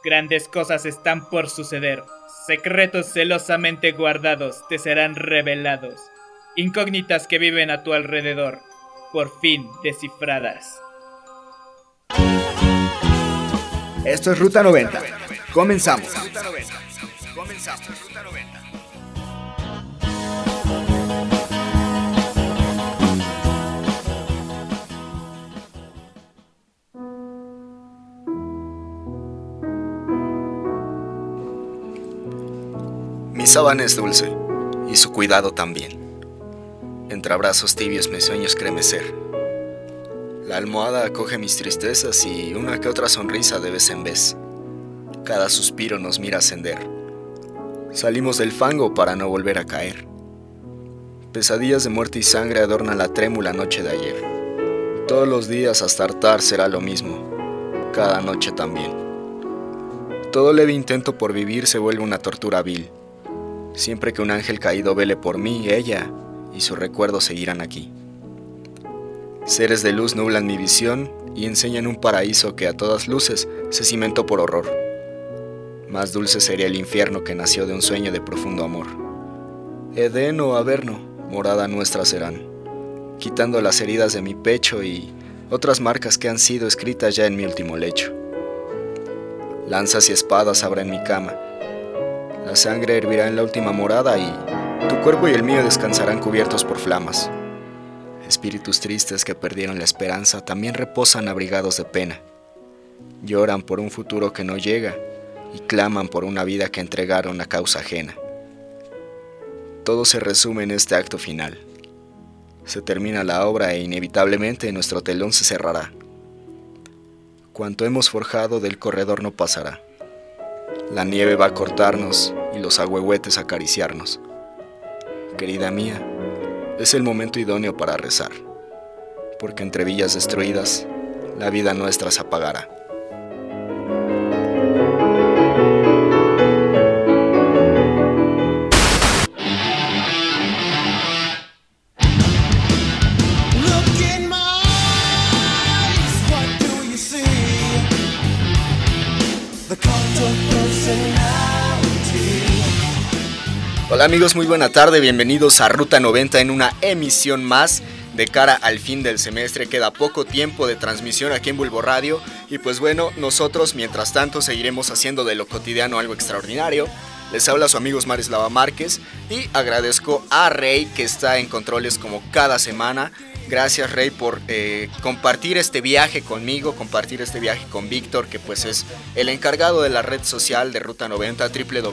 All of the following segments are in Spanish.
Grandes cosas están por suceder. Secretos celosamente guardados te serán revelados. Incógnitas que viven a tu alrededor, por fin descifradas. Esto es Ruta 90. Comenzamos. Mi sábana es dulce, y su cuidado también. Entre abrazos tibios mis sueños cremecer. La almohada acoge mis tristezas y una que otra sonrisa de vez en vez. Cada suspiro nos mira ascender. Salimos del fango para no volver a caer. Pesadillas de muerte y sangre adornan la trémula noche de ayer. Todos los días hasta hartar será lo mismo, cada noche también. Todo leve intento por vivir se vuelve una tortura vil. Siempre que un ángel caído vele por mí, ella y su recuerdo seguirán aquí. Seres de luz nublan mi visión y enseñan un paraíso que a todas luces se cimentó por horror. Más dulce sería el infierno que nació de un sueño de profundo amor. Edén o Averno, morada nuestra serán, quitando las heridas de mi pecho y otras marcas que han sido escritas ya en mi último lecho. Lanzas y espadas habrá en mi cama. La sangre hervirá en la última morada y tu cuerpo y el mío descansarán cubiertos por flamas. Espíritus tristes que perdieron la esperanza también reposan abrigados de pena. Lloran por un futuro que no llega y claman por una vida que entregaron a causa ajena. Todo se resume en este acto final. Se termina la obra e inevitablemente nuestro telón se cerrará. Cuanto hemos forjado del corredor no pasará. La nieve va a cortarnos y los ahuehuetes a acariciarnos. Querida mía, es el momento idóneo para rezar, porque entre villas destruidas, la vida nuestra se apagará. Hola amigos, muy buena tarde, bienvenidos a Ruta 90 en una emisión más de cara al fin del semestre. Queda poco tiempo de transmisión aquí en Bulbo Radio y pues bueno, nosotros mientras tanto seguiremos haciendo de lo cotidiano algo extraordinario. Les habla su amigo Marislava Márquez y agradezco a Rey que está en controles como cada semana. Gracias Rey por compartir este viaje conmigo, compartir este viaje con Víctor, que pues es el encargado de la red social de Ruta 90,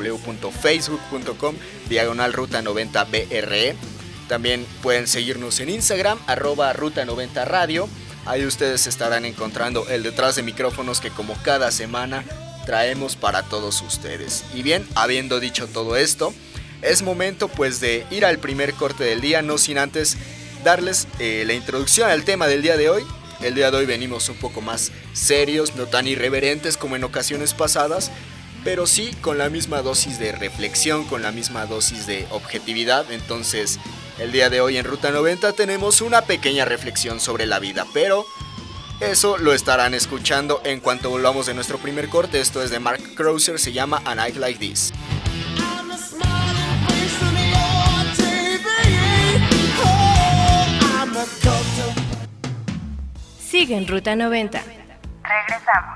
www.facebook.com/Ruta90BRE. También pueden seguirnos en Instagram, @Ruta90Radio. Ahí ustedes estarán encontrando el detrás de micrófonos que como cada semana traemos para todos ustedes. Y bien, habiendo dicho todo esto, es momento pues de ir al primer corte del día, no sin antes darles la introducción al tema del día de hoy. El día de hoy venimos un poco más serios, no tan irreverentes como en ocasiones pasadas, pero sí con la misma dosis de reflexión, con la misma dosis de objetividad. Entonces, el día de hoy en Ruta 90 tenemos una pequeña reflexión sobre la vida, pero eso lo estarán escuchando en cuanto volvamos de nuestro primer corte. Esto es de Mark Krauser, se llama A Night Like This. Sigue en Ruta 90. Regresamos.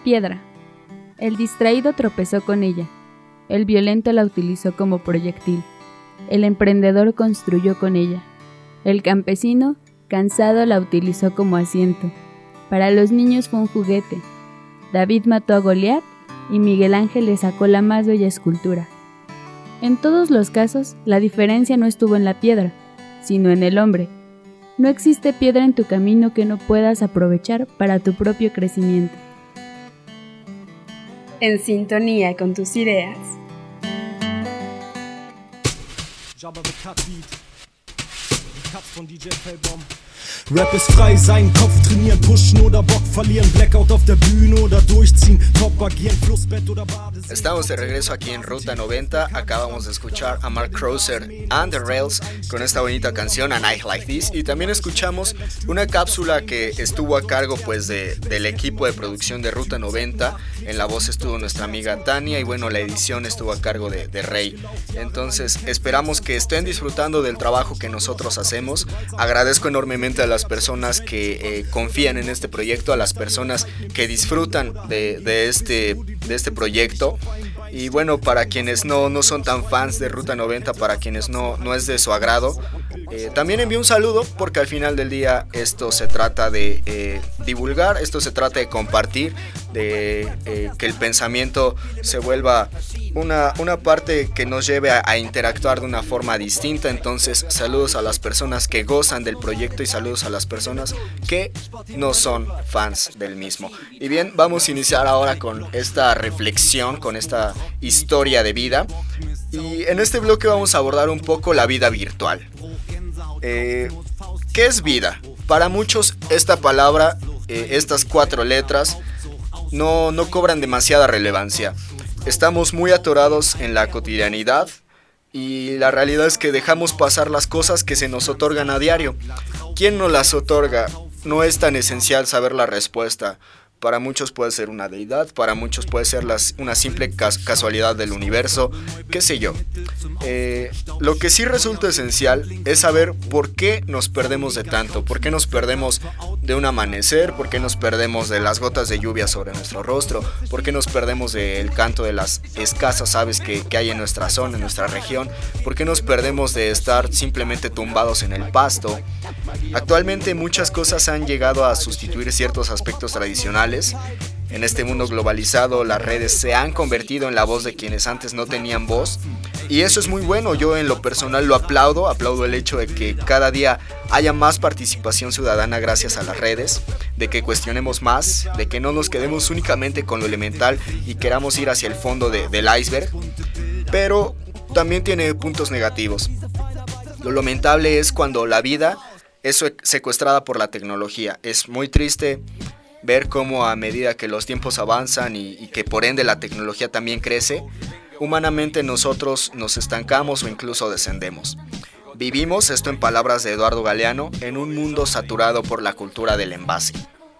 piedra. El distraído tropezó con ella. El violento la utilizó como proyectil. El emprendedor construyó con ella. El campesino, cansado, la utilizó como asiento. Para los niños fue un juguete. David mató a Goliat y Miguel Ángel le sacó la más bella escultura. En todos los casos, la diferencia no estuvo en la piedra, sino en el hombre. No existe piedra en tu camino que no puedas aprovechar para tu propio crecimiento. En sintonía con tus ideas. Rap ist frei sein, Kopf trainieren, pushen oder Bock verlieren, Blackout auf der Bühne oder durchziehen, Top agieren, Flussbett oder Badesee. Estamos de regreso aquí en Ruta 90, acabamos de escuchar a Mark Crosser and the Rails con esta bonita canción A Night Like This, y también escuchamos una cápsula que estuvo a cargo pues del equipo de producción de Ruta 90. En la voz estuvo nuestra amiga Tania y bueno, la edición estuvo a cargo de Rey. Entonces esperamos que estén disfrutando del trabajo que nosotros hacemos. Agradezco enormemente a las personas que confían en este proyecto, a las personas que disfrutan de este proyecto. Y bueno, para quienes no son tan fans de Ruta 90, para quienes no es de su agrado, también envío un saludo, porque al final del día esto se trata de divulgar, esto se trata de compartir, de que el pensamiento se vuelva una parte que nos lleve a interactuar de una forma distinta. Entonces saludos a las personas que gozan del proyecto y saludos a las personas que no son fans del mismo. Y bien, vamos a iniciar ahora con esta reflexión, con esta historia de vida, y en este bloque vamos a abordar un poco la vida virtual. ¿Qué es vida? Para muchos esta palabra, estas 4 letras no cobran demasiada relevancia. Estamos muy atorados en la cotidianidad y la realidad es que dejamos pasar las cosas que se nos otorgan a diario. ¿Quién nos las otorga? No es tan esencial saber la respuesta. Para muchos puede ser una deidad, para muchos puede ser una simple casualidad del universo, qué sé yo. Lo que sí resulta esencial es saber por qué nos perdemos de tanto, por qué nos perdemos de un amanecer, por qué nos perdemos de las gotas de lluvia sobre nuestro rostro, por qué nos perdemos del canto de las escasas aves que hay en nuestra zona, en nuestra región, por qué nos perdemos de estar simplemente tumbados en el pasto. Actualmente muchas cosas han llegado a sustituir ciertos aspectos tradicionales. En este mundo globalizado, las redes se han convertido en la voz de quienes antes no tenían voz, y eso es muy bueno. Yo en lo personal lo aplaudo el hecho de que cada día haya más participación ciudadana gracias a las redes, de que cuestionemos más, de que no nos quedemos únicamente con lo elemental y queramos ir hacia el fondo del iceberg, pero también tiene puntos negativos. Lo lamentable es cuando la vida es secuestrada por la tecnología. Es muy triste ver cómo a medida que los tiempos avanzan y que por ende la tecnología también crece, humanamente nosotros nos estancamos o incluso descendemos. Vivimos, esto en palabras de Eduardo Galeano, en un mundo saturado por la cultura del envase.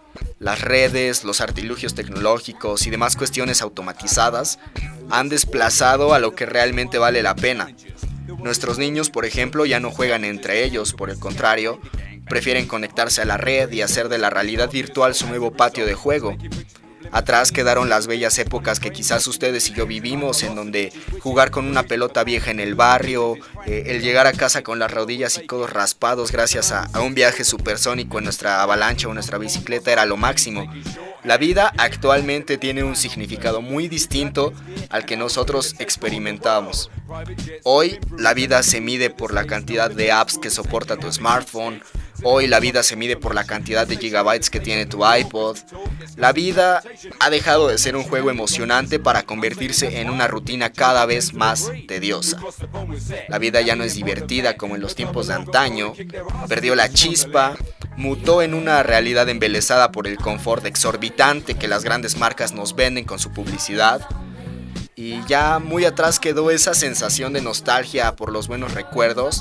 Las redes, los artilugios tecnológicos y demás cuestiones automatizadas han desplazado a lo que realmente vale la pena. Nuestros niños, por ejemplo, ya no juegan entre ellos, por el contrario, prefieren conectarse a la red y hacer de la realidad virtual su nuevo patio de juego. Atrás quedaron las bellas épocas que quizás ustedes y yo vivimos, en donde jugar con una pelota vieja en el barrio, el llegar a casa con las rodillas y codos raspados gracias a un viaje supersónico en nuestra avalancha o nuestra bicicleta era lo máximo. La vida actualmente tiene un significado muy distinto al que nosotros experimentamos. Hoy la vida se mide por la cantidad de apps que soporta tu smartphone. Hoy la vida se mide por la cantidad de gigabytes que tiene tu iPod. La vida ha dejado de ser un juego emocionante para convertirse en una rutina cada vez más tediosa. La vida ya no es divertida como en los tiempos de antaño. Perdió la chispa, mutó en una realidad embelesada por el confort exorbitante que las grandes marcas nos venden con su publicidad. Y ya muy atrás quedó esa sensación de nostalgia por los buenos recuerdos.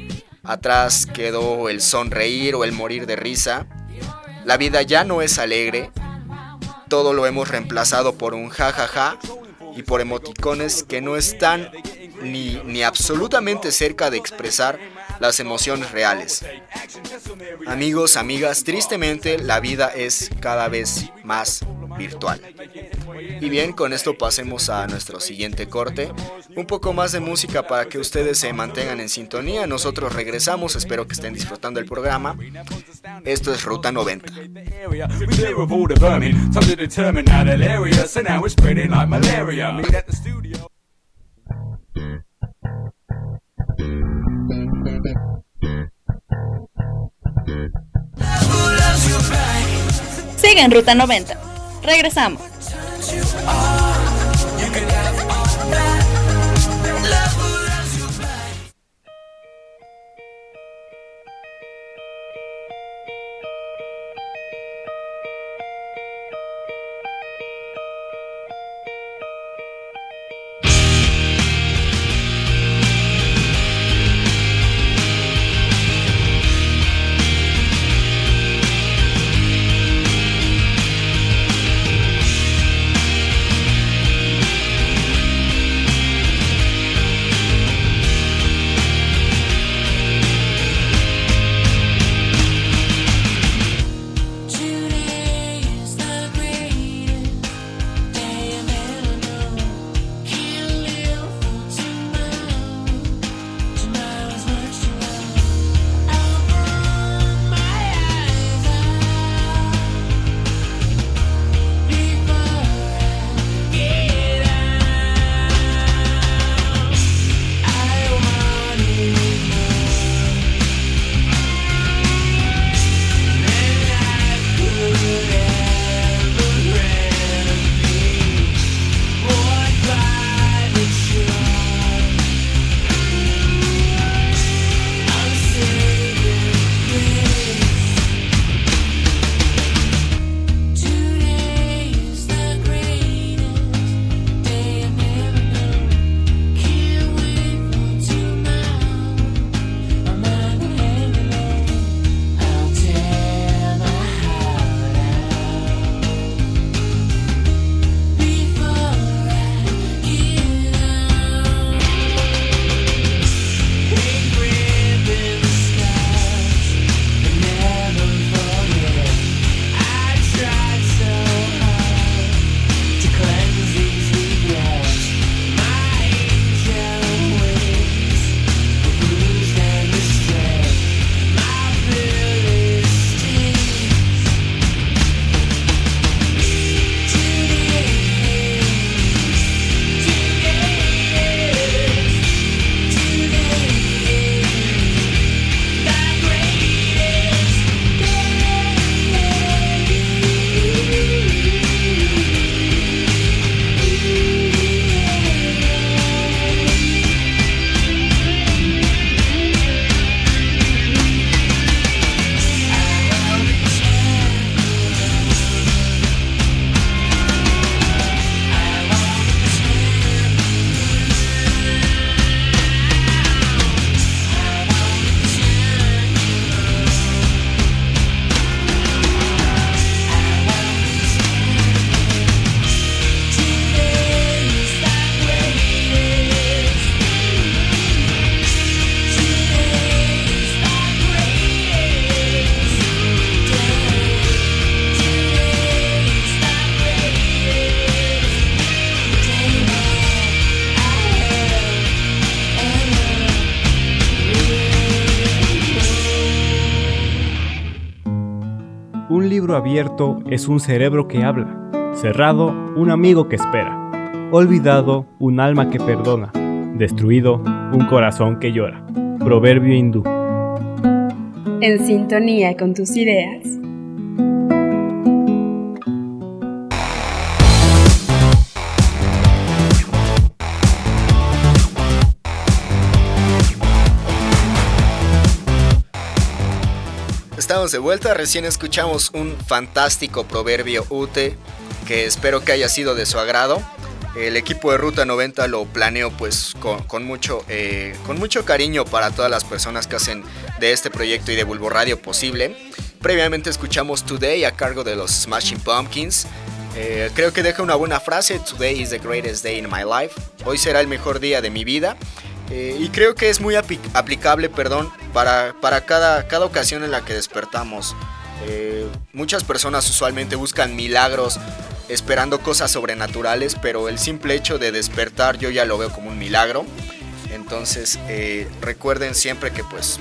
Atrás quedó el sonreír o el morir de risa. La vida ya no es alegre. Todo lo hemos reemplazado por un jajaja y por emoticones que no están ni absolutamente cerca de expresar las emociones reales. Amigos, amigas, tristemente la vida es cada vez más virtual. Y bien, con esto pasemos a nuestro siguiente corte. Un poco más de música para que ustedes se mantengan en sintonía. Nosotros regresamos, espero que estén disfrutando el programa. Esto es Ruta 90. Sigue en Ruta 90. Regresamos. Un libro abierto es un cerebro que habla, cerrado, un amigo que espera, olvidado, un alma que perdona, destruido, un corazón que llora. Proverbio hindú. En sintonía con tus ideas. Estamos de vuelta, recién escuchamos un fantástico proverbio UTE que espero que haya sido de su agrado. El equipo de Ruta 90 lo planeó pues con mucho cariño para todas las personas que hacen de este proyecto y de Bulbo Radio posible. Previamente escuchamos Today a cargo de los Smashing Pumpkins. Creo que deja una buena frase: Today is the greatest day in my life. Hoy será el mejor día de mi vida. Y creo que es muy aplicable, para cada ocasión en la que despertamos. Muchas personas usualmente buscan milagros esperando cosas sobrenaturales, pero el simple hecho de despertar yo ya lo veo como un milagro. Entonces recuerden siempre que pues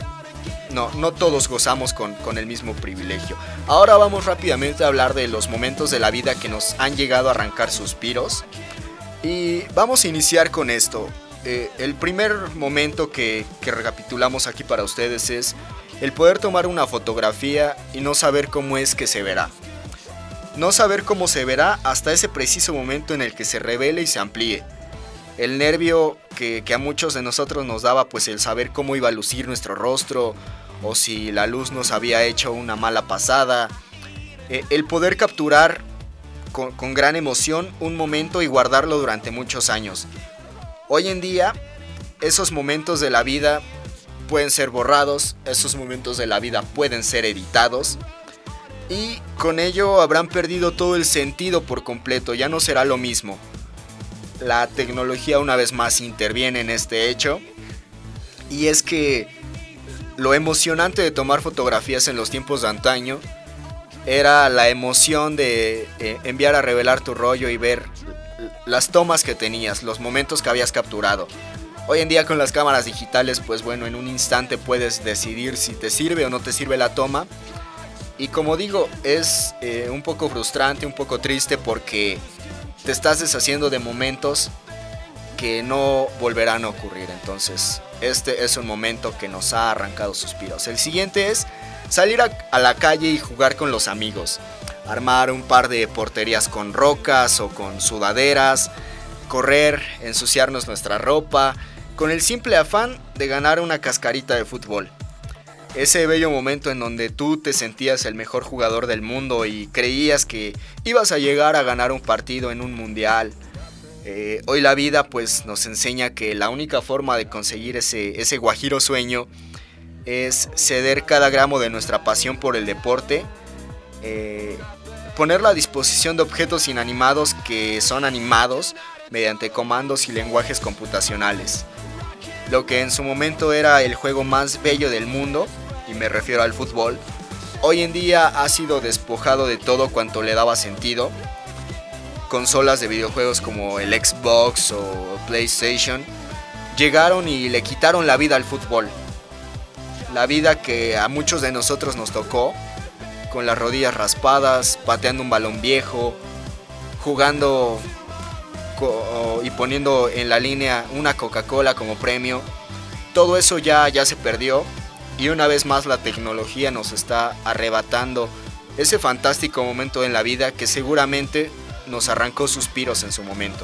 no todos gozamos con el mismo privilegio. Ahora vamos rápidamente a hablar de los momentos de la vida que nos han llegado a arrancar suspiros. Y vamos a iniciar con esto. El primer momento que recapitulamos aquí para ustedes es el poder tomar una fotografía y no saber cómo es que se verá. No saber cómo se verá hasta ese preciso momento en el que se revele y se amplíe. El nervio que a muchos de nosotros nos daba, pues el saber cómo iba a lucir nuestro rostro, o si la luz nos había hecho una mala pasada. El poder capturar con gran emoción un momento y guardarlo durante muchos años. Hoy en día, esos momentos de la vida pueden ser borrados, esos momentos de la vida pueden ser editados, y con ello habrán perdido todo el sentido por completo, ya no será lo mismo. La tecnología una vez más interviene en este hecho, y es que lo emocionante de tomar fotografías en los tiempos de antaño era la emoción de enviar a revelar tu rollo y ver las tomas que tenías, los momentos que habías capturado. Hoy en día con las cámaras digitales, pues bueno, en un instante puedes decidir si te sirve o no te sirve la toma. Y como digo, es un poco frustrante, un poco triste, porque te estás deshaciendo de momentos que no volverán a ocurrir. Entonces, este es un momento que nos ha arrancado suspiros. El siguiente es salir a la calle y jugar con los amigos. Armar un par de porterías con rocas o con sudaderas, correr, ensuciarnos nuestra ropa, con el simple afán de ganar una cascarita de fútbol. Ese bello momento en donde tú te sentías el mejor jugador del mundo y creías que ibas a llegar a ganar un partido en un mundial. Hoy la vida pues nos enseña que la única forma de conseguir ese guajiro sueño es ceder cada gramo de nuestra pasión por el deporte, ponerla a disposición de objetos inanimados que son animados mediante comandos y lenguajes computacionales. Lo que en su momento era el juego más bello del mundo, y me refiero al fútbol, hoy en día ha sido despojado de todo cuanto le daba sentido. Consolas de videojuegos como el Xbox o PlayStation llegaron y le quitaron la vida al fútbol. La vida que a muchos de nosotros nos tocó, con las rodillas raspadas, pateando un balón viejo, jugando y poniendo en la línea una Coca-Cola como premio. Todo eso ya se perdió, y una vez más la tecnología nos está arrebatando ese fantástico momento en la vida que seguramente nos arrancó suspiros en su momento.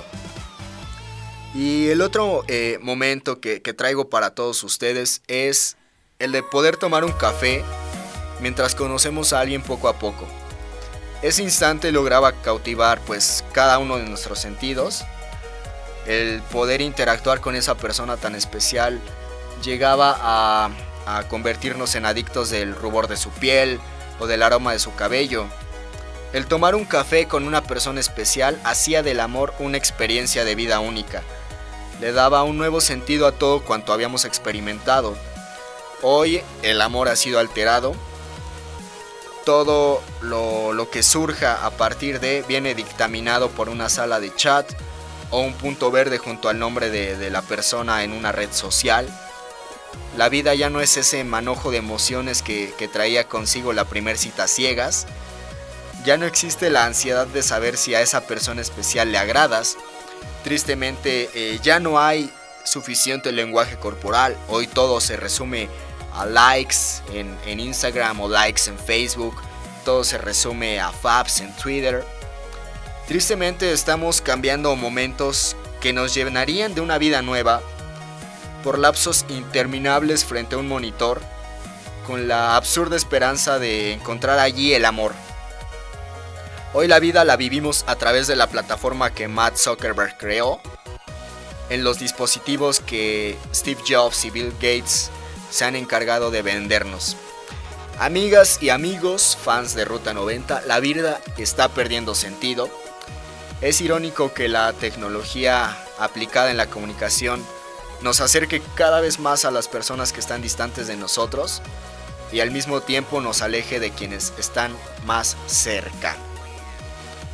Y el otro momento que traigo para todos ustedes es el de poder tomar un café mientras conocemos a alguien poco a poco. Ese instante lograba cautivar pues cada uno de nuestros sentidos. El poder interactuar con esa persona tan especial llegaba a convertirnos en adictos del rubor de su piel o del aroma de su cabello. El tomar un café con una persona especial hacía del amor una experiencia de vida única. Le daba un nuevo sentido a todo cuanto habíamos experimentado. Hoy el amor ha sido alterado. Todo lo que surja a partir de viene dictaminado por una sala de chat o un punto verde junto al nombre de la persona en una red social. La vida ya no es ese manojo de emociones que traía consigo la primer cita ciegas. Ya no existe la ansiedad de saber si a esa persona especial le agradas. Tristemente ya no hay suficiente lenguaje corporal. Hoy todo se resume a likes en Instagram o likes en Facebook. Todo se resume a faps en Twitter. Tristemente estamos cambiando momentos que nos llenarían de una vida nueva por lapsos interminables frente a un monitor, con la absurda esperanza de encontrar allí el amor. Hoy la vida la vivimos a través de la plataforma que Matt Zuckerberg creó, en los dispositivos que Steve Jobs y Bill Gates se han encargado de vendernos. Amigas y amigos, fans de Ruta 90, la vida está perdiendo sentido. Es irónico que la tecnología aplicada en la comunicación nos acerque cada vez más a las personas que están distantes de nosotros y al mismo tiempo nos aleje de quienes están más cerca.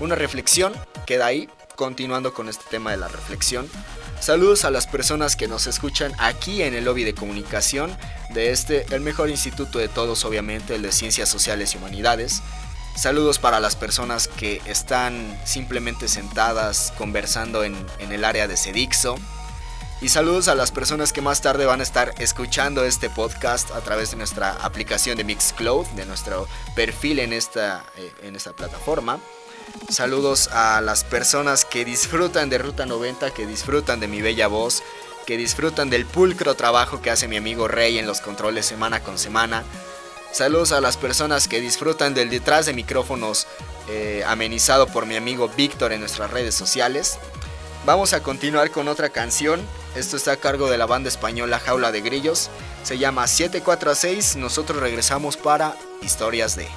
una reflexión queda ahí, continuando con este tema de la reflexión. Saludos a las personas que nos escuchan aquí en el lobby de comunicación de el mejor instituto de todos, obviamente, el de Ciencias Sociales y Humanidades. Saludos para las personas que están simplemente sentadas conversando en el área de Sedixo. Y saludos a las personas que más tarde van a estar escuchando este podcast a través de nuestra aplicación de Mixcloud, de nuestro perfil en esta plataforma. Saludos a las personas que disfrutan de Ruta 90, que disfrutan de mi bella voz, que disfrutan del pulcro trabajo que hace mi amigo Rey en los controles semana con semana. Saludos a las personas que disfrutan del detrás de micrófonos amenizado por mi amigo Víctor en nuestras redes sociales. Vamos a continuar con otra canción. Esto está a cargo de la banda española Jaula de Grillos. Se llama 746. Nosotros regresamos para Historias de...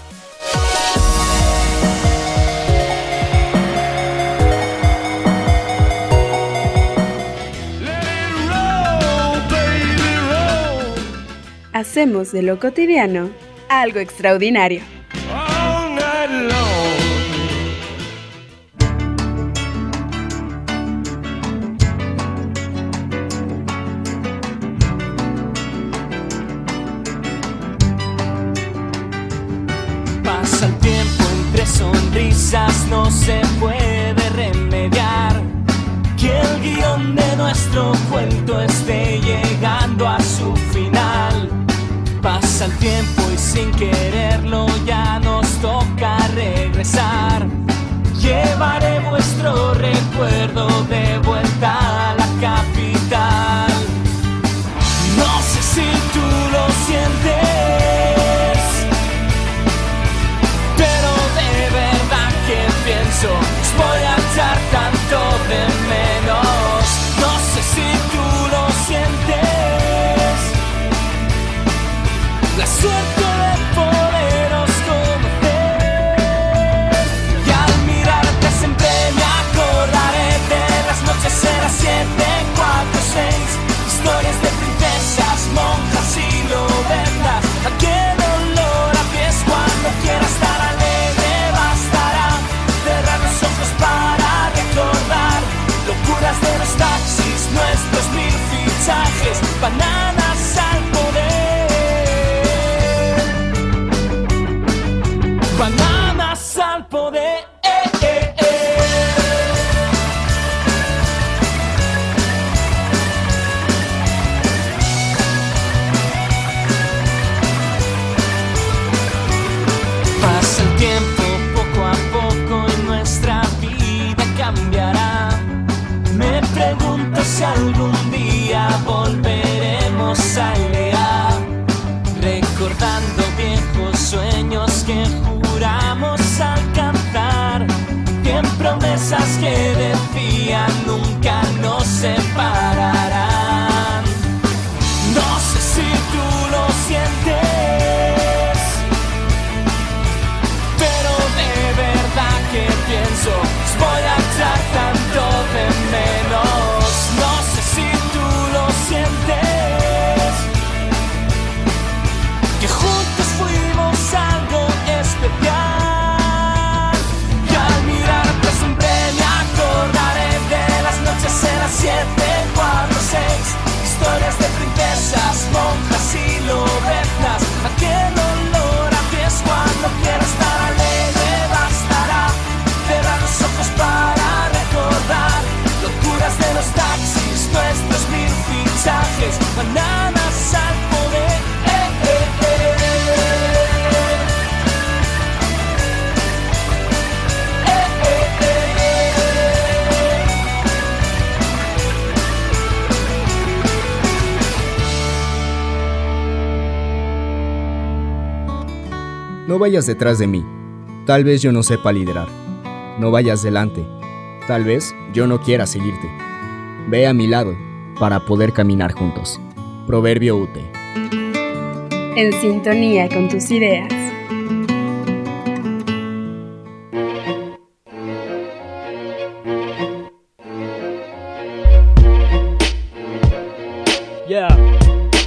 Hacemos de lo cotidiano algo extraordinario. Pasa el tiempo entre sonrisas, no se puede remediar que el guión de nuestro cuento esté llegando a su final. Pasa el tiempo y sin quererlo ya nos toca regresar. Llevaré vuestro recuerdo de vuelta a la capital. No sé si tú lo sientes, pero de verdad que pienso, os voy a echar tanto de menos. No sé si tú lo sientes, la suerte de poderos conocer. Y al mirarte siempre me acordaré de las noches en las 7, 4, 6. Historias de princesas, monjas y lobernas. Aquel olor a pies cuando quieras estar alegre bastará cerrar los ojos para recordar locuras de los taxis, nuestros 1000 fichajes, bananas al poder. Bananas al poder. Pasa el tiempo poco a poco y nuestra vida cambiará. Me pregunto si algún día volveremos a Elea, recordando viejos sueños que juramos alcanzar, bien promesas que decían nunca nos separarán. No sé si tú lo sientes, pero de verdad que pienso, os voy a echar tanto de menos. No sé si tú lo sientes, que juntos fuimos algo especial. Y al mirarte siempre me acordaré de las noches en las 7, 4, 6. Historias de princesas, monjas y lobernas. Aquel olor a pies cuando quieras estar alegre bastará cerrar los ojos para recordar locuras de los taxis, nuestros 1000 fichajes, bananas al poder. No vayas detrás de mí, tal vez yo no sepa liderar. No vayas delante, tal vez yo no quiera seguirte. Ve a mi lado para poder caminar juntos. Proverbio UTE. En sintonía con tus ideas. Yeah.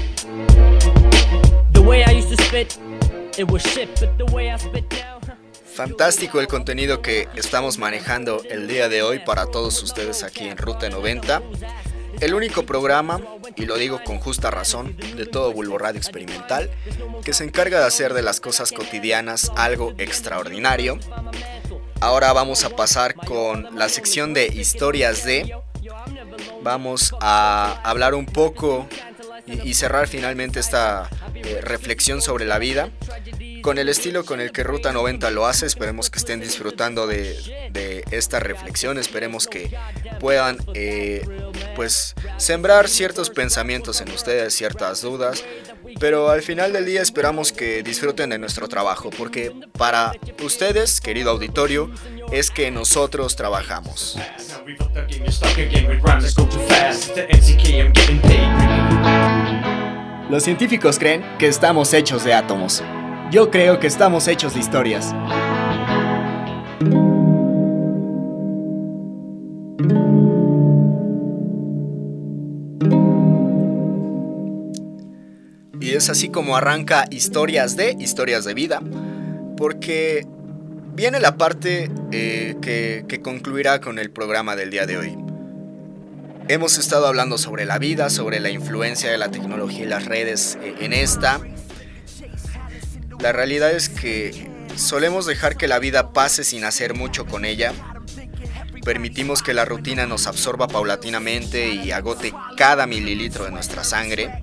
The way I used to spit, it was shit, but the way I spit now. Fantástico el contenido que estamos manejando el día de hoy para todos ustedes aquí en Ruta 90. El único programa, y lo digo con justa razón, de todo Bulbo Radio Experimental, que se encarga de hacer de las cosas cotidianas algo extraordinario. Ahora vamos a pasar con la sección de Historias de. Vamos a hablar un poco y cerrar finalmente esta reflexión sobre la vida con el estilo con el que Ruta 90 lo hace. Esperemos que estén disfrutando de esta reflexión. Esperemos que puedan pues sembrar ciertos pensamientos en ustedes, ciertas dudas. Pero al final del día esperamos que disfruten de nuestro trabajo, porque para ustedes, querido auditorio, es que nosotros trabajamos. Los científicos creen que estamos hechos de átomos. Yo creo que estamos hechos de historias. Y es así como arranca Historias de Vida, porque viene la parte que concluirá con el programa del día de hoy. Hemos estado hablando sobre la vida, sobre la influencia de la tecnología y las redes en esta. La realidad es que solemos dejar que la vida pase sin hacer mucho con ella. Permitimos que la rutina nos absorba paulatinamente y agote cada mililitro de nuestra sangre.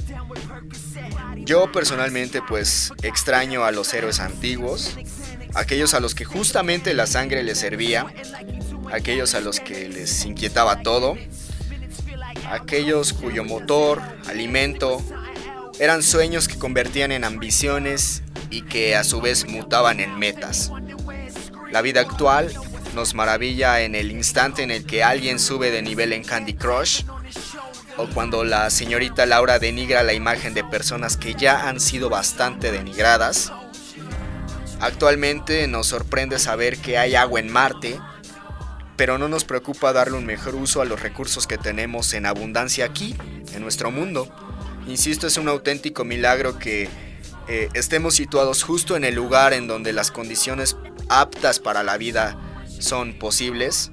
Yo personalmente pues extraño a los héroes antiguos, aquellos a los que justamente la sangre les servía, aquellos a los que les inquietaba todo, aquellos cuyo motor, alimento, eran sueños que convertían en ambiciones y que a su vez mutaban en metas. La vida actual nos maravilla en el instante en el que alguien sube de nivel en Candy Crush, o cuando la señorita Laura denigra la imagen de personas que ya han sido bastante denigradas. Actualmente nos sorprende saber que hay agua en Marte, pero no nos preocupa darle un mejor uso a los recursos que tenemos en abundancia aquí, en nuestro mundo. Insisto, es un auténtico milagro que estemos situados justo en el lugar en donde las condiciones aptas para la vida son posibles.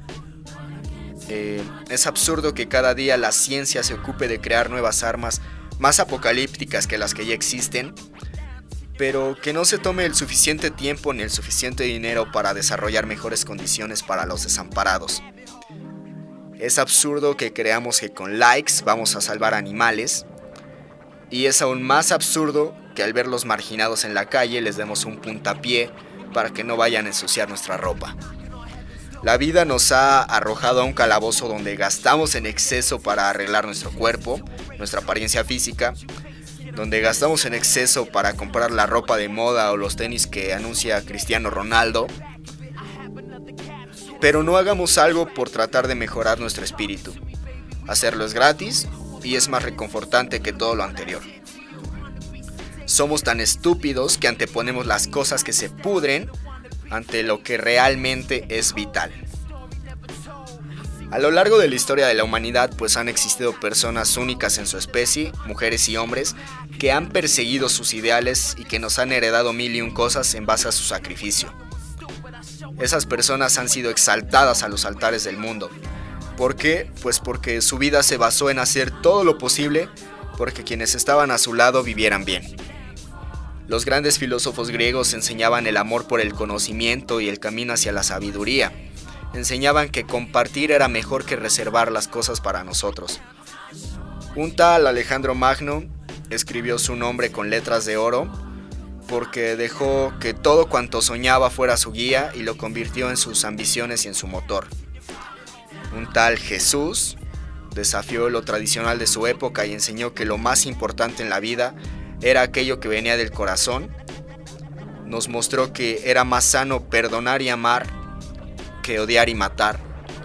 Es absurdo que cada día la ciencia se ocupe de crear nuevas armas más apocalípticas que las que ya existen, pero que no se tome el suficiente tiempo ni el suficiente dinero para desarrollar mejores condiciones para los desamparados. Es absurdo que creamos que con likes vamos a salvar animales, y es aún más absurdo que al verlos marginados en la calle les demos un puntapié para que no vayan a ensuciar nuestra ropa. La vida nos ha arrojado a un calabozo donde gastamos en exceso para arreglar nuestro cuerpo, nuestra apariencia física, donde gastamos en exceso para comprar la ropa de moda o los tenis que anuncia Cristiano Ronaldo. Pero no hagamos algo por tratar de mejorar nuestro espíritu. Hacerlo es gratis y es más reconfortante que todo lo anterior. Somos tan estúpidos que anteponemos las cosas que se pudren ante lo que realmente es vital. A lo largo de la historia de la humanidad pues han existido personas únicas en su especie, mujeres y hombres, que han perseguido sus ideales y que nos han heredado mil y un cosas en base a su sacrificio. Esas personas han sido exaltadas a los altares del mundo. ¿Por qué? Pues porque su vida se basó en hacer todo lo posible porque quienes estaban a su lado vivieran bien. Los grandes filósofos griegos enseñaban el amor por el conocimiento y el camino hacia la sabiduría. Enseñaban que compartir era mejor que reservar las cosas para nosotros. Un tal Alejandro Magno escribió su nombre con letras de oro porque dejó que todo cuanto soñaba fuera su guía y lo convirtió en sus ambiciones y en su motor. Un tal Jesús desafió lo tradicional de su época y enseñó que lo más importante en la vida era aquello que venía del corazón. Nos mostró que era más sano perdonar y amar que odiar y matar.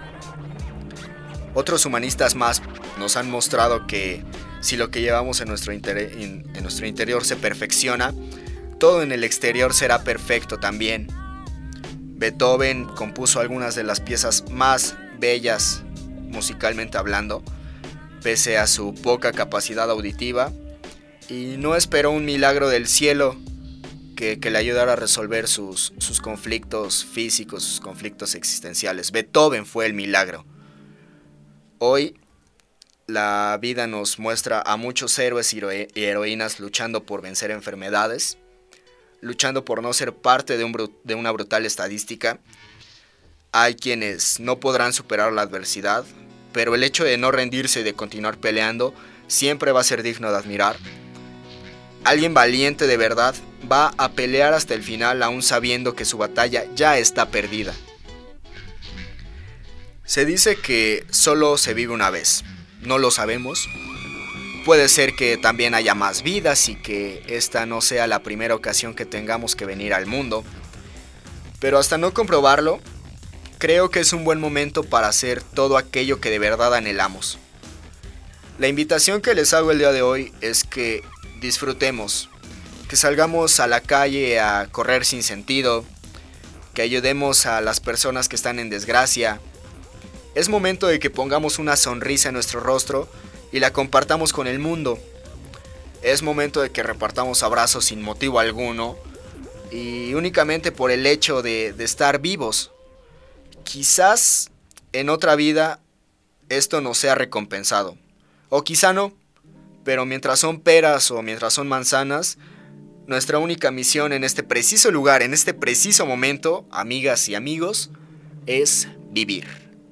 Otros humanistas más nos han mostrado que si lo que llevamos en nuestro interior se perfecciona, todo en el exterior será perfecto también. Beethoven compuso algunas de las piezas más bellas musicalmente hablando, pese a su poca capacidad auditiva, y no esperó un milagro del cielo que le ayudara a resolver sus conflictos físicos, sus conflictos existenciales. Beethoven fue el milagro. Hoy la vida nos muestra a muchos héroes y heroínas luchando por vencer enfermedades, luchando por no ser parte de una brutal estadística. Hay quienes no podrán superar la adversidad, pero el hecho de no rendirse y de continuar peleando siempre va a ser digno de admirar. Alguien valiente de verdad va a pelear hasta el final aún sabiendo que su batalla ya está perdida. Se dice que solo se vive una vez. No lo sabemos. Puede ser que también haya más vidas y que esta no sea la primera ocasión que tengamos que venir al mundo. Pero hasta no comprobarlo, creo que es un buen momento para hacer todo aquello que de verdad anhelamos. La invitación que les hago el día de hoy es que disfrutemos, que salgamos a la calle a correr sin sentido, que ayudemos a las personas que están en desgracia. Es momento de que pongamos una sonrisa en nuestro rostro y la compartamos con el mundo. Es momento de que repartamos abrazos sin motivo alguno y únicamente por el hecho de estar vivos. Quizás en otra vida esto no sea recompensado, o quizá no, pero mientras son peras o mientras son manzanas, nuestra única misión en este preciso lugar, en este preciso momento, amigas y amigos, es vivir.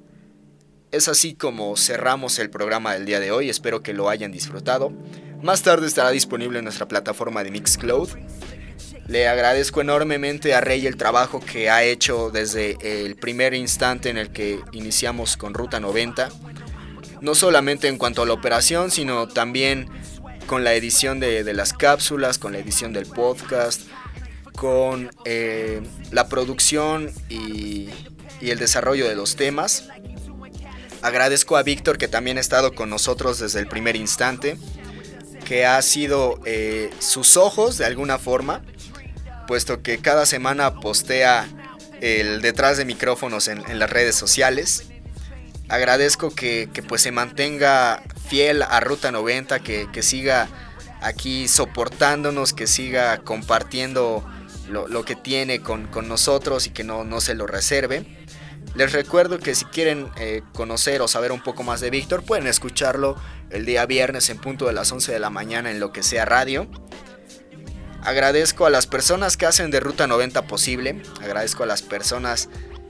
Es así como cerramos el programa del día de hoy, espero que lo hayan disfrutado. Más tarde estará disponible en nuestra plataforma de Mixcloud. Le agradezco enormemente a Rey el trabajo que ha hecho desde el primer instante en el que iniciamos con Ruta 90. No solamente en cuanto a la operación, sino también con la edición de las cápsulas, con la edición del podcast, con la producción y el desarrollo de los temas. Agradezco a Víctor, que también ha estado con nosotros desde el primer instante, que ha sido sus ojos de alguna forma, puesto que cada semana postea el detrás de micrófonos en las redes sociales. Agradezco que pues se mantenga fiel a Ruta 90, que siga aquí soportándonos, que siga compartiendo lo que tiene con nosotros y que no se lo reserve. Les recuerdo que si quieren conocer o saber un poco más de Víctor, pueden escucharlo el día viernes en punto de las 11 de la mañana en Lo que sea Radio. Agradezco a las personas que hacen de Ruta 90 posible. Agradezco a las personas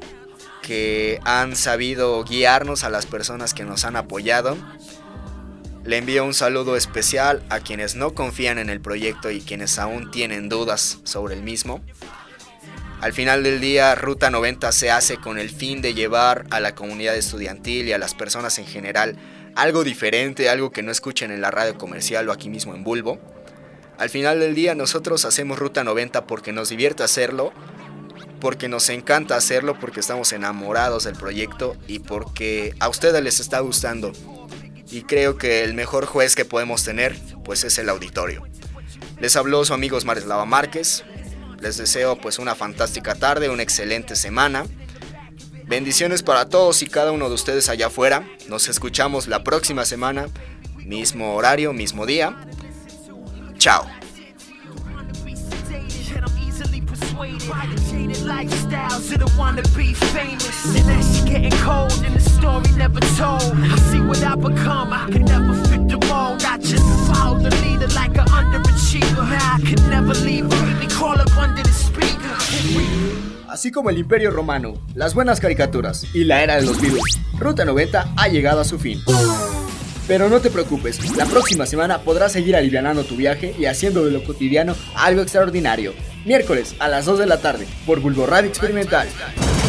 que han sabido guiarnos, a las personas que nos han apoyado. Le envío un saludo especial a quienes no confían en el proyecto y quienes aún tienen dudas sobre el mismo. Al final del día, Ruta 90 se hace con el fin de llevar a la comunidad estudiantil y a las personas en general algo diferente, algo que no escuchen en la radio comercial o aquí mismo en Bulbo. Al final del día, nosotros hacemos Ruta 90 porque nos divierte hacerlo, porque nos encanta hacerlo, porque estamos enamorados del proyecto y porque a ustedes les está gustando. Y creo que el mejor juez que podemos tener, pues es el auditorio. Les habló su amigo Marislava Márquez. Les deseo pues una fantástica tarde, una excelente semana. Bendiciones para todos y cada uno de ustedes allá afuera. Nos escuchamos la próxima semana, mismo horario, mismo día. Chao. Así como el Imperio Romano, las buenas caricaturas y la era de los virus, Ruta 90 ha llegado a su fin. Pero no te preocupes, la próxima semana podrás seguir alivianando tu viaje y haciendo de lo cotidiano algo extraordinario. Miércoles a las 2 de la tarde por Bulbo Radio Experimental.